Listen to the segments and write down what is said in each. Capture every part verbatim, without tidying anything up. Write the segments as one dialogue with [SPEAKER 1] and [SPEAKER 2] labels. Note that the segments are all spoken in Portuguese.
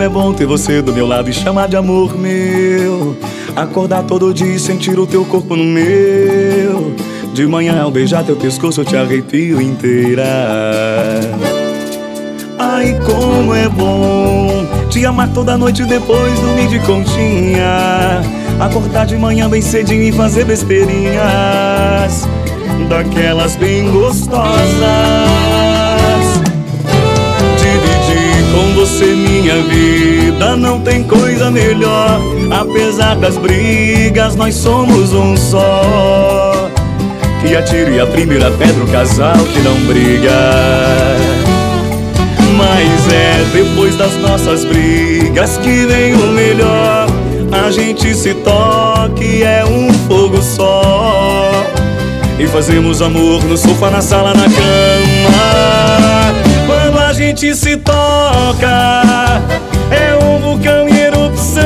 [SPEAKER 1] é bom ter você do meu lado e chamar de amor meu. Acordar todo dia e sentir o teu corpo no meu. De manhã ao beijar teu pescoço eu te arrepio inteira. Ai, como é bom te amar toda noite e depois dormir de conchinha. Acordar de manhã bem cedinho e fazer besteirinhas daquelas bem gostosas. Dividir com você minha vida, não tem coisa melhor. Apesar das brigas, nós somos um só. Que atire a primeira pedra o casal que não briga. Mas é depois das nossas brigas que vem o melhor. A gente se toca e é um fogo só. E fazemos amor no sofá, na sala, na cama. Quando a gente se toca, é um vulcão em erupção.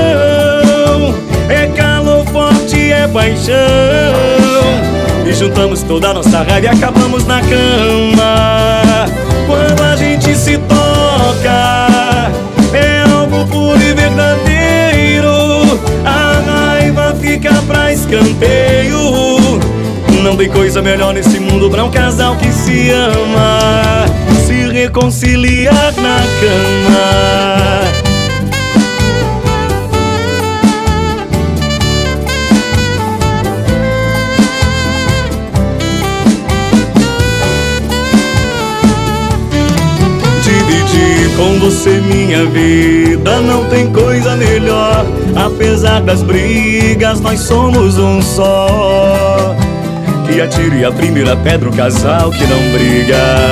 [SPEAKER 1] É calor forte, é paixão. E juntamos toda a nossa raiva e acabamos na cama. Quando a gente se toca, é algo puro e verdadeiro. A raiva fica pra escanteio. Não tem coisa melhor nesse mundo pra um casal que se ama se reconciliar na cama. Dividir com você minha vida, não tem coisa melhor. Apesar das brigas, nós somos um só. Que atire a primeira pedra o casal que não briga.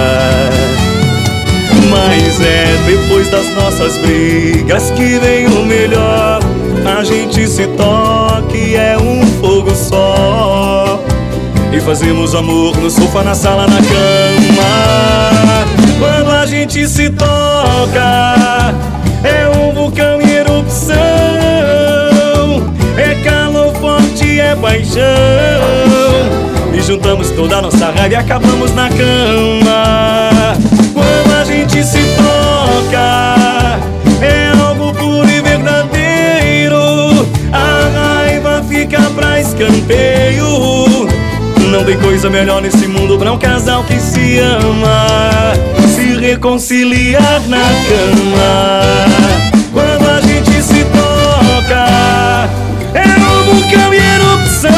[SPEAKER 1] Mas é depois das nossas brigas que vem o melhor. A gente se toca e é um fogo só. E fazemos amor no sofá, na sala, na cama. Quando a gente se toca, é um vulcão em erupção. É calor forte, é paixão. E juntamos toda a nossa raiva e acabamos na cama. Quando a gente se toca, é algo puro e verdadeiro. A raiva fica pra escanteio. Não tem coisa melhor nesse mundo pra um casal que se ama se reconciliar na cama. Quando a gente se toca, é um vulcão em erupção.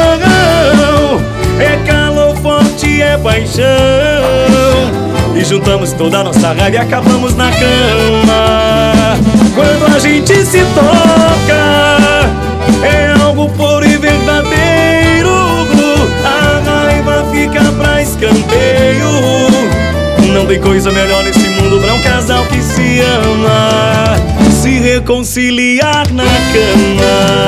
[SPEAKER 1] É calor forte, é paixão. E juntamos toda a nossa raiva e acabamos na cama. Quando a gente se toca, é algo puro e verdadeiro. A raiva fica pra escanteio. Não tem coisa melhor nesse mundo pra um casal que se ama se reconciliar na cama.